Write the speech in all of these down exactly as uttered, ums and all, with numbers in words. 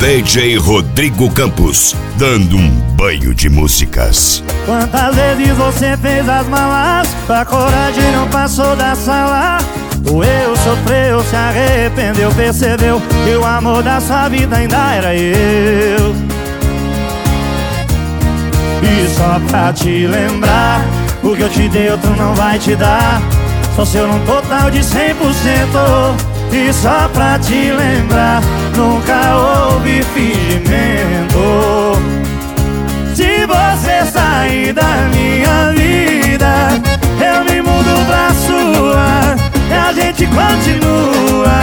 D J Rodrigo Campos, dando um banho de músicas. Quantas vezes você fez as malas, a coragem não passou da sala. Doeu, sofreu, se arrependeu, percebeu que o amor da sua vida ainda era eu. E só pra te lembrar, o que eu te dei outro não vai te dar. Só seu num total de cem por cento. E só pra te lembrar, nunca houve fingimento. Se você sair da minha vida, eu me mudo pra sua e a gente continua.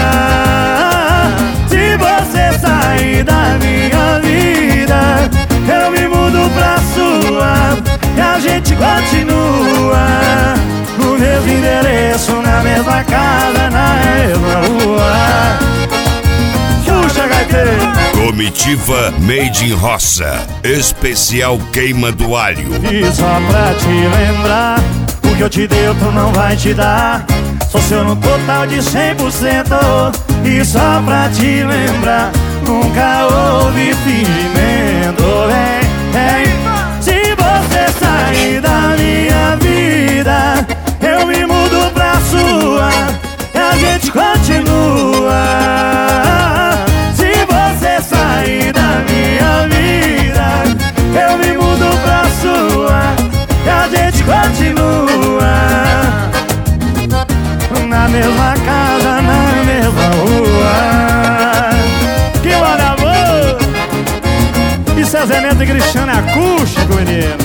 Se você sair da minha vida, eu me mudo pra sua e a gente continua. No mesmo endereço, na mesma casa, na mesma rua. Puxa, gaiteiro! Comitiva Made in Roça, especial queima do alho. E só pra te lembrar, o que eu te dei outro não vai te dar. Sou seu no total de cem por cento. E só pra te lembrar, nunca houve fingimento. Vem, vem. Se você sair da minha vida, eu me mudo pra sua e a gente continua. Se você sair da minha vida, eu me mudo pra sua e a gente continua. Na mesma casa, na mesma rua. Que maravilha! Isso é Zé Neto e Cristiano acústico, menino.